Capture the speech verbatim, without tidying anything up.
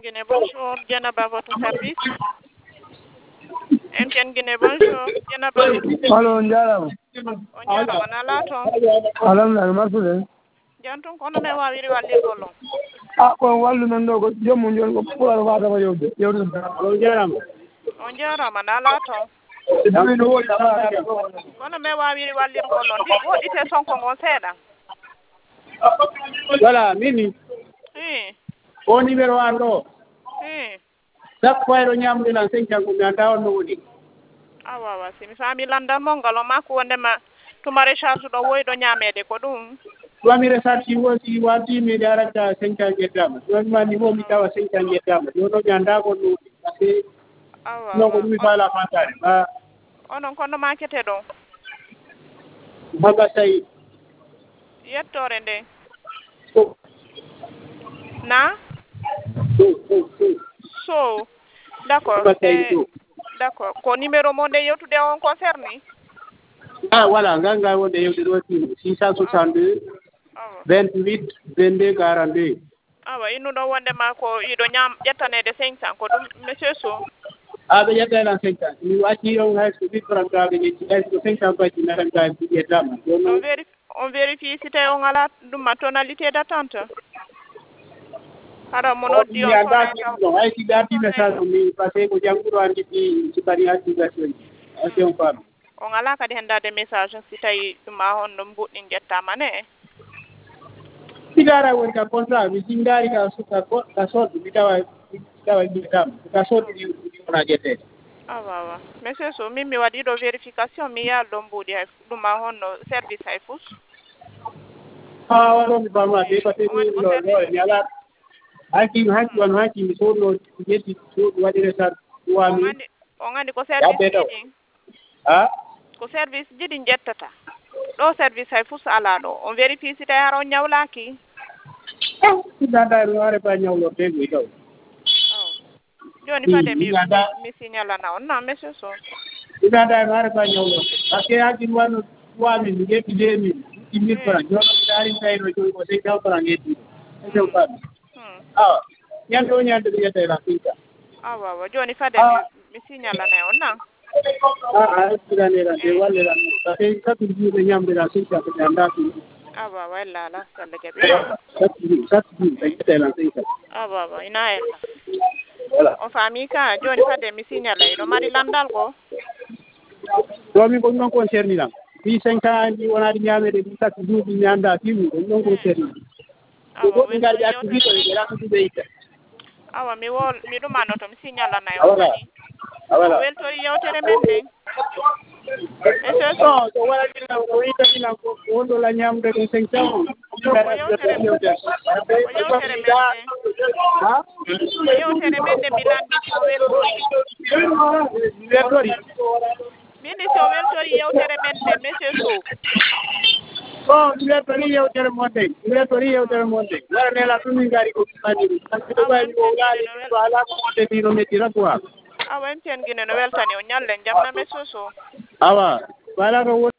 Guinée, bonjour. Djenaba, votre service. M T N Guinée, bonjour. Djenaba. Allo, Ndiarama. O Ndiarama na lato. Alhamdulillah, marsude. Jantum kono me wawiri wallirgo lon. Ah, ko wallu men ɗo ko joomum joni ko ɓuura watama yewde yewde allo jarama O Ndiarama na lato. ami no woodi Kono me wawiri wallirgo lon. Di woɗite sonko ngon seeɗa. Voilà, mimi Hmm. o numéro an ɗo Hmm. chaque fois ɗo ñamduɗan cinq cent ko mi anda on no woni Awa awa simi fami landal mon ngal o makko wondema tuma recharge ɗo woyɗo ñamede ko ɗum. wami resarci wosi wardimide arata cinq cent jettama joni ma niveau mi tawa cinq cent jettama joni ɗo mi anda kon no woni par ce que Awa non ko ɗumi faala fantare ma onon kono makete ɗo. maga sayi Yettore nde. so Na? so so so So, d'accord. maga sayi Eh, so d'accord. Ko numéro mo nde yewtude on concerné? ah voilà ganga wonde yewde ɗo timo six cent soixante-deux Awa. vingt-huit vingt-deux quarante-deux Awa innuɗo wondema ko yiɗo ñam ƴettanede cinq cent ko ɗum monsieur So. aɓe ƴettaylan cinq cent mi wacci on hayso mille franc kaɓe ƴetti hayso ko cinq cent baji natan ka ƴettama joni On noon vérifie on vérifie si tawi on ala ɗum ma tonalité d'attente. Hara mo noddi on mi anda sonay taw. ɗum hay si gardi message o mi par ce que ko jangguɗo an jiɗɗi sibari activation ji ase on faami On ala kadi hendade message si tawi ɗum ma on ɗum mbuɗɗin ƴettama ne. mi dara woni ka contrat mi sin daari ka ka ka sodde mi tawa mi tawa ƴettama ka sodde ɗi wona ƴettede Awa awa monsieur So min mi waɗi ɗo vérification mi yaal ɗo mbuuɗi hay ɗum ma honno service hay fus. ha waɗo mi famade par ce que On ɗo ɗo mi ala hanki hanki won hanki mi soɗno ƴetti soɗu waɗi recharge on wami andi on andi ko service yabbe taw jiɗi ha ko service jiɗi ƴettata ɗo service hay fus ala ɗo on vérifie si tawi hara on ñawlaki. mi ganda mi ware pa ñawlorde goy taw Joni fade mi mi ganda mi signalana on non monsieur So. mi ganda mi ware pa ñawlorde par ce que hanki wano wami mi ƴetti deux mille ɗi mille franc joni mi daari kayno joni ko cinq cent franc ƴetti ese o faami Hmm. awa ñande o ñande ɗo ƴettayla cinq cent Awa awa joni fade mi mi signalana on non. a heppiranera nde walleran par ce que katu juuɗe ñamdeɗa cinq cent ko mi anda ɗum Awa awa ella ala Allah jaɓi. katu juuɗe katu juuɗe ɓe ƴettaylan cinq cent Awa awa ina ella. voilà On fami ka joni fade mi signalay ɗo mari landal ko. ɗo min ko ɗum ɗon kon cerniɗam ɗi cinq cent ɗi wonaɗi ñamede ɗi katu juuɗe mi anda fimmi ko ɗum ɗon kon cerniɗam ko Awa goɗɗi ngarɗi activité ɓe ɓeɗa ko ɗuɓe itta awa mi wol mi ɗumano to mi signalana a on voilà kadi. a voilà O weltori yewtere men nde. monsieur So. non so waɗaɗinan ko wittaɗinan ko wonɗo la ñamde ko cinq cent O yewtere o yewtere men nde. ha O yewtere men nde mi landi si o weltori. mi weltori Mini si o weltori yewtere men nde monsieur So. bon mi weltori yewtere monde mi weltori yewtere monde waɗanela ɗum min gari ko mani ɗum par ce que ɓayni o laali ko ala ko wonde ni no mettira quoi Awa M T N Guinée no weltani o ñallen jamna monsieur So. awa wala ko